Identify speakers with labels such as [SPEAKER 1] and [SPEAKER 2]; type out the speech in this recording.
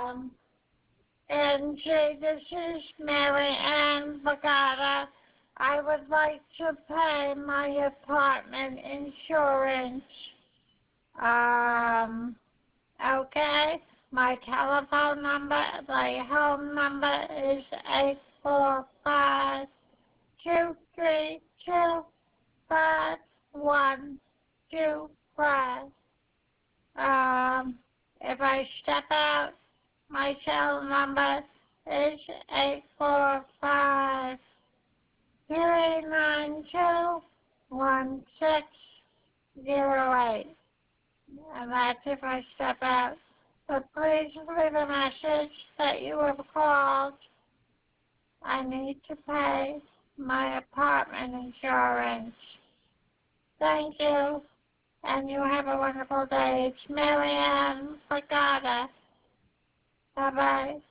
[SPEAKER 1] Angie, this is Mary Ann Bagata. I would like to pay my apartment insurance. Okay. My telephone number, my home number is 845-232-5125. If I step out, my cell number is 845-392-1608. And that's if I step out. But please leave a message that you have called. I need to pay my apartment insurance. Thank you, and you have a wonderful day. It's Mary Ann Bagata. Bye-bye.